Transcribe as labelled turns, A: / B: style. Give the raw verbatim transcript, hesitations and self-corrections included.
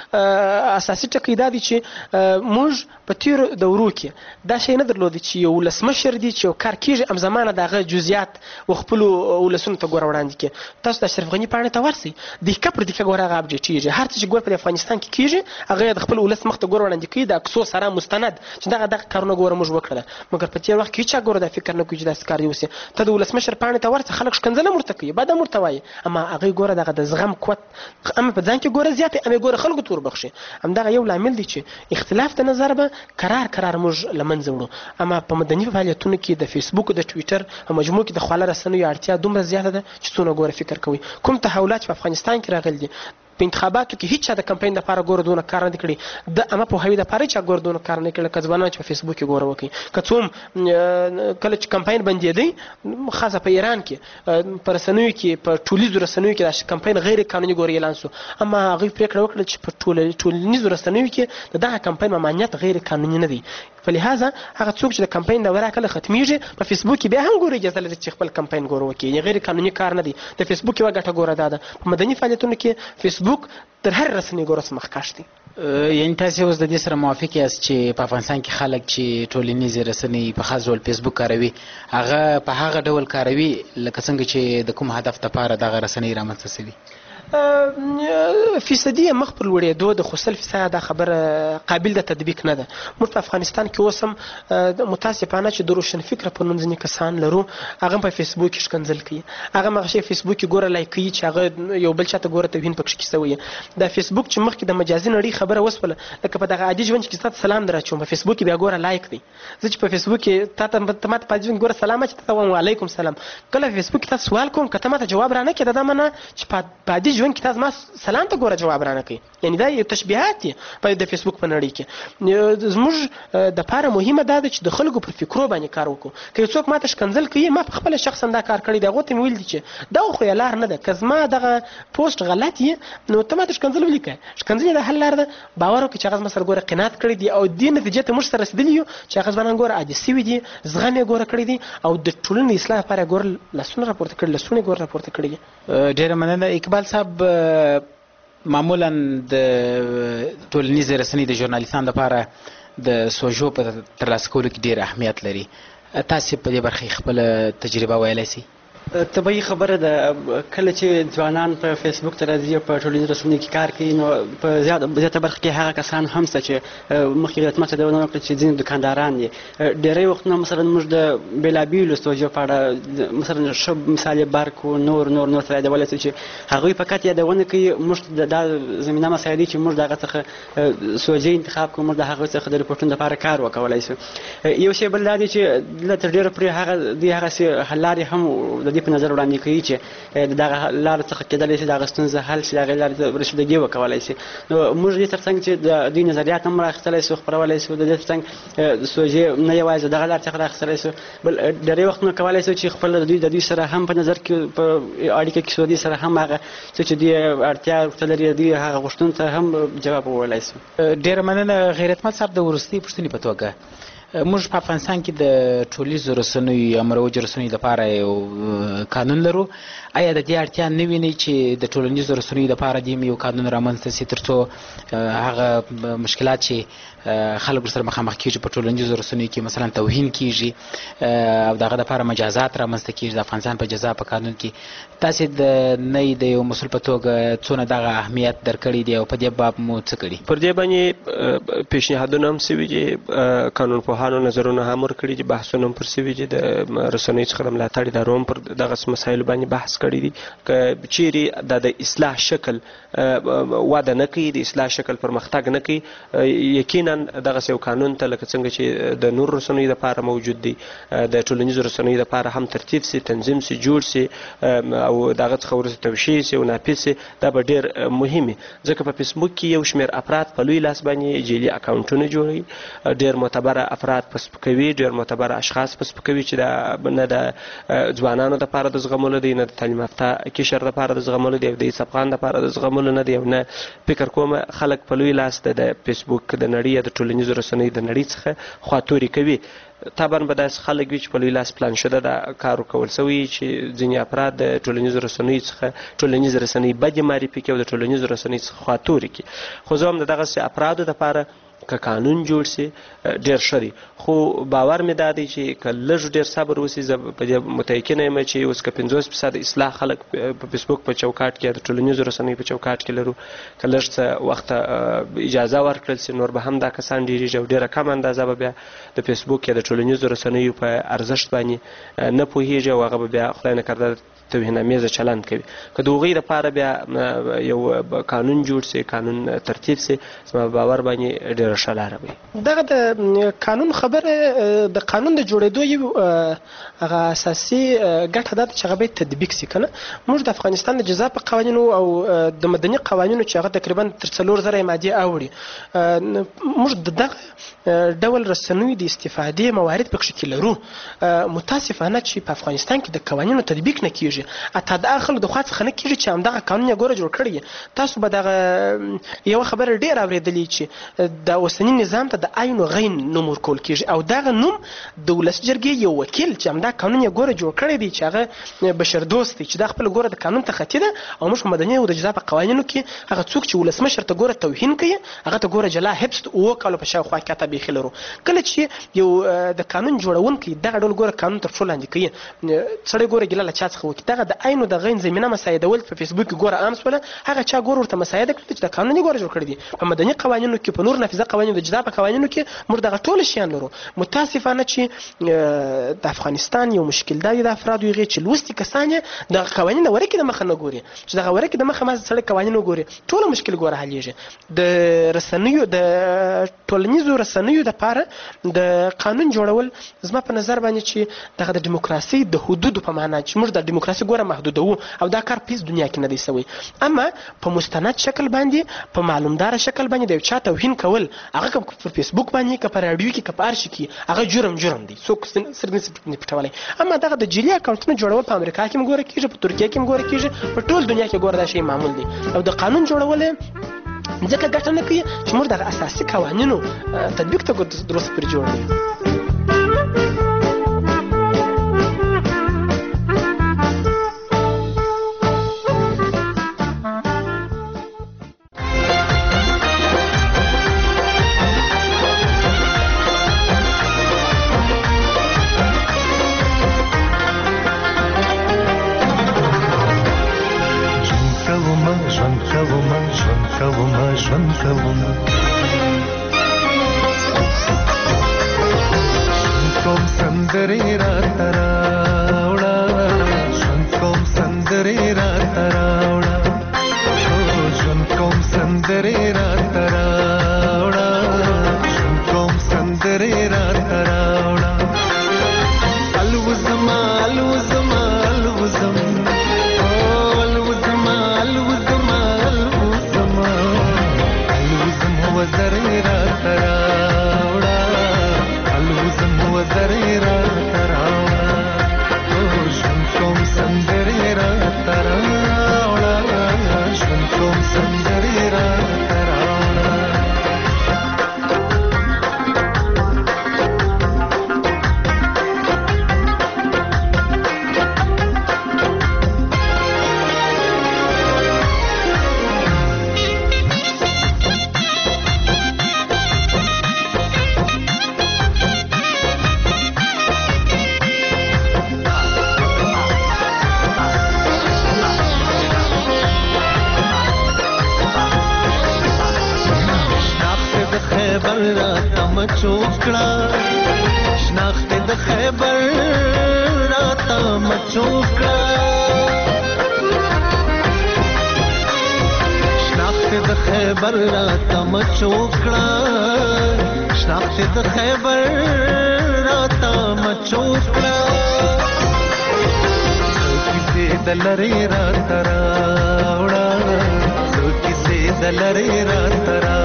A: اساسي ټکی دا دی چې موږ په تیرو دورو کې دا شی نه درلودی چې یو ولسمشر دی چې یو کار کېږي همزمانه د هغه جزئیات وخپلو ولسونو ته ګوره وړاندې کړي. تاسو د اشرف غني پاڼې ته ورسئ، دقیقه پر دقیقه ګوره هغه اپډیټېږي. هر څه چې ګوره په افغانستان کې کېږي هغه د خپل ولس مخ ته ګوره وړاندې کوي د عکسو سره مستند چې دغه دغه کارونه ګوره موږ وکړله. مګر په تېر وخت کې هېچا ګوره دا فکر نه کوي چې داسې کار یوسي. ته د ولسمشر پاڼې ته ورسه خلک ښکنځله ورته کوي، بد هم ورته وایي، اما هغوی ګوره دغه د زغم قوت اما په ځان کې ګوره زیات دی، اما یې ګوره خلکو ته وربخښي. همدغه یو لامل دی چې اختلاف د نظر به کرار کرار موږ له منځه وړو. اما په مدني فعالیتونو کې د فیسبوک د ټویټر په مجموع کې د خواله رسنیو اړتیا دومره زیاته ده چې څونه ګوره فکر کوي. کوم تحولات په افغانستان کې راغلي دي په انتخاباتو کې هیڅ چا د کمپاین لپاره ګوره دونه کار نه دی کړی، د اما پوهاوي لپاره چا ګوره دونه کار نه کړی. که ځوانان چې په فیسبوک کې ګوره وکړي، که څوم کله چې کمپاین بندېدی خاصه په ایران کې په رسنیو کې په ټولیزو رسنیو کې دا کمپاین غیر قانوني ګوره اعلان شو، اما هغوی پرېکړه وکړه چې په ټولنیزو رسنیو کې د دغه کمپاین ممانعت غیر قانوني نه دی. فلهذا هغه څوک چې د کمپاین دوره کله ختمیږي په فیسبوک کې بیا هم ګوره اجازه لري چې خپل کمپاین ګوره وکړي، غیر قانوني کار نه دی. د فیسبوک یوه ګټه ګوره دا ده په مدني فعالیتونو کې فیسبوک تر هر رسنۍ ګوره څه مخکښ دی.
B: یعنې تاسې اوس د دې سره موافق یاست چې په افغانستان کې خلک چې ټولنیزې رسنۍ په خاص ډول فیسبوک کاروي هغه په هغه ډول کاروي لکه څنګه چې د کوم هدف دپاره دغه رسنۍ رامنځته شوي؟
A: فیصدي مخ پر لوړېدو د خو سل فیصده دا خبره قابل د تطبیق نه ده. موږ په افغانستان کې اوس هم متاسفانه چې د روشنفکره په نوم ځینې کسان لرو، هغه هم په فیسبوک کې ښکنځل کوي، هغه هم هغه شی فیسبوک کې ګوره لایک کوي چې هغه یو بل چا ته ګوره توهین پکښې کیسوي. دا فیسبوک چې مخکې د مجازي نړۍ خبره وسوله لکه په دغه عادي ژوند کې ستا ته سلام در اچوم، په فیسبوک کې بیا ګوره لایک دی. زه چې په فیسبوک کې تا ته ما ته په عادي ژوند ګوره سلام اچوم، ته وایم وعلیکم سلام. کله فیسبوک کې تا سوال کوم که ته ما ته جواب رانه کړې دا معنی چې په عادي ژوند کې تاسو ما سلام ته ګوره جواب رانه کوي. یعنې دا یو تشبیهات دي په د فیسبوک په نړۍ کې. زموږ دپاره مهمه دا ده چې د خلکو پر فکرو باندې کار وکړو. که یو څوک ما ته ښکنځل کوي، ما په خپله شخصا دا کار کړی دی، هغو ته مې ویل دي چې دا خو یې لار نه ده، که زما دغه پوسټ غلط یي نو ته ما ته ښکنځل ولیکه. ښکنځل د حل لار ده. باور وکړي چې هغه زما سره ګوره قناعت کړی دی او دې نتیجې ته موږ سره رسېدلي یو چې هغه ځوانان ګوره عادي سوي دي، زغم یې ګوره کړی دی او د ټولنې اصلاح لپاره یې ګوره لاسونه راپورته کړي، لاسونه یې ګوره راپورته کړي دي.
B: ډېره مننه. اقبال صاحب، معمولا د ټولنیزې رسنۍ د ژورنالیستانو لپاره د سوژو په ترلاسه کولو کې ډېر اهمیت لري. تاسې په دې برخه کې خپله تجربه ویلی شئ؟
C: طبیعي خبره ده، کله چې ځوانان په فیسبوک ته راځي او په ټولنیزو رسنیو کې کار کوي نو په زیاته برخه کې هغه کسان هم شته چې مخکې خدمت ته ونه وکړي چې ځینې دوکانداران دي. ډېری وختونه مثلا موږ د بېلابېلو ستونزو په اړه مثلا ښه مثال یې برق و نور نور نور سره یادولی شو چې هغوی فقط یادونه کوي. موږ دا زمینه مسایل دي چې موږ د هغه څخه سوژې انتخاب کړو، موږ د هغه څخه د ریپورټونو لپاره کار وکولی شو. یو شی بل دا دی چې له تر ډېره پورې هغه دې هغسې حل لارې هم د دې په نظر وړاندې کوي چې د دغه لارو څخه کېدلی شي دغه ستونزه حل شي، د هغې لارې ته رسېدګي وکولی شي. نو موږ دې تر څنګ چې د دوی نظریات هم رااخیستلی شو، خپرولی شو، د دې تر څنګ سوژې نه یوازې دغه لارې څخه رااخیستلی شو، بل ډېری وختونه کولی شو چې خپل د دوی د دوی سره هم په نظر کې په اړیکه کې شو، دوی سره هم هغه څه چې دوی اړتیا ورته لري دوی هغه غوښتنو ته هم جواب وویلی شو.
B: ډېره مننه. غیرتمند صاحب، د وروستۍ پوښتنې په توګه موږ په افغانستان کې د ټولیزو رسنیو یا مروجو رسنیو لپاره یو قانون لرو. آیا د دې اړتیا نه وینئ چې د ټولنیزو رسنیو لپاره دې یو قانون رامنځته شي تر څو هغه مشکلات چې خلک ورسره مخامخ کېږي په ټولنیزو رسنیو کې مثلا توهین کېږي او د هغه لپاره مجازات رامنځته کېږي د افغانستان په جزا په قانون کې، تاسې د نئ د یو مسؤل په توګه څونه دغه اهمیت درکړی دی او په دې باب مو څه کړي؟
D: پر دې باندې پیشنهادونه هم شوي چې قانون پوهانو نظرونه هم ورکړي دي، بحثونه هم پر شوي چې د رسنیو څخه د ملاتړ ادارو هم پر دغسې مسایلو باندې بحث کړی دي. که چیرې دا د اصلاح شکل وده نه کوي، د اصلاح شکل پرمختګ نه کوي، یقینا دغسې یو قانون ته لکه څنګه چې د نور رسنیو لپاره موجود دی د ټولنیزو رسنیو لپاره هم ترتیب سي، تنظیم سي، جوړ سي او دغه څخه وروسته توشیح سي او نافذ سي. دا به ډېر مهم ځکه په فیسبوک کې یو شمېر افراد په لوی لاس باندې جعلي اکاونټونه جوړوي، ډېر معتبره افراد افراد په سپکوي، ډېر معتبر اشخاص په سپکوي چې دا نه د ځوانانو دپاره د زغملو دی، نه د تعلیم یافته کشر دپاره د زغملو دی، او د هېڅ افغان دپاره د زغملو نه دی، او نه فکر کوم خلک په لوی لاس د فیسبوک د نړۍ یا د ټولنیزو رسنیو د نړۍ څخه خواتوري کوي. طبعا به داسې خلک وي چې په لوی لاس پلان شده دا کار ورکول سوی چې ځینې افراد د ټولنیزو رسنیو څخه ټولنیزې رسنۍ بدې معرفي کړي او د ټولنیزو رسنیو څخه خواتوري کړي. خو زه هم د دغسې افرادو دپاره که قانون جوړ سي ډېر ښه دی، خو باور مې دا دی چې که لږ ډېر صبر وسي، زه په دې متیقنه یم چې اوس که پنځوس فیصد اصلاح خلک په فیسبوک په چوکاټ کې یا د ټولنیزو رسنیو په چوکاټ کې لرو، که لږ څه وخت اجازه ورکړل سي نور به هم دا کسان ډېرېږي او ډېره کم اندازه به بیا د فیسبوک یا د ټولنیزو رسنیو په ارزښت باندې نه پوهېږي او هغه به بیا خدای نکرده توهینامیزه چلند کوي. که د هغوی دپاره بیا یو قانون جوړ سي، قانون ترتیب سي، زما باور باندې ډېره ښه لاره وي.
A: دغه د قانون خبره د قانون د جوړېدو یو هغه اساسي ګټه دا ده چې هغه باید تطبیق سي. که نه موږ د افغانستان د جزا په قوانینو او د مدني قوانینو چې هغه تقریبا تر څلور زره مادې اوړي، موږ د دغه ډول رسنیو د استفادې موارد پکښې کې لرو. متاسفانه چې په افغانستان کې د قوانینو تطبیق نه کېږي، اته د هغه خلکو د خوا څخه نه کېږي چې همدغه قانون یې ګوره جوړ کړی. تاسو به دغه یوه خبره ډېر اورېدلې چې د اوسني نظام ته د عین و غین نوم ورکول کېږي، او دغه نوم د ولس جرګې یو وکیل چې همدا قانون یې ګوره جوړ کړی دی چې هغه بشردوست دی، چې دا خپله ګوره د قانون ته خطي ده، او موږ په مدني او د جزا په قوانینو کې هغه څوک چې ولسمشر ته ګوره توهین کوي هغه ته ګوره جلا حبس اووه کالو په شاوخوا کې اته بیخي لرو. کله چې یو د قانون جوړونکی دغه ډول ګوره قانون تر پښو لاندې کوي، سړی ګوره ګیله له چا څخه وکړي. دغه د عین و د غین زمینه مسایدول په فیسبوک کې ګوره عام شوله، هغه چا ګوره ورته مسایده کړي چې د قانون یې ګوره جوړ کړی دی. په مدني قوانینو کې، په نور نافذه قوانینو، د جزا په قوانینو کې موږ دغه ټول شیان لرو. متاسفانه چې د افغانستان یو مشکل دا دی د افرادو هغې چې لوستي کسان یې دغه قوانین د ورکې د مخه نه ګوري، چې دغه ورکې د مخه مازې سړی قوانین وګوري ټوله مشکل ګوره حلېږي. د رسنیو د ټولنیزو رسنیو دپاره د قانون جوړول زما په نظر باندې چې دغه د ډیموکراسۍ د حدودو په معنا چې موږ د ډیموکراسۍ ګوره محدودوو، او دا کار په هېڅ دنیا کې نه دی سوی. اما په مستند شکل باندې، په معلومداره شکل باندې د یو چا توهین کول، هغه که په فیسبوک باندې، که په راډیو کې، که په هر شي کې، هغه جرم جرم دی، څوک سترګې نشي پټولی. اما دغه د جعلي اکاونټونو جوړول په امریکا کې هم ګوره کېږي، په ترکیه کې هم ګوره کېږي، په ټول دنیا کې ګوره دا شی معمول دی. او د قانون جوړول ځکه ګټه نه کوي چې موږ دغه اساسي قوانینو تطبیق ته دروسته پرې جوړ دی.
E: دلری را تراوڑا سو کسی دلری را تراوڑا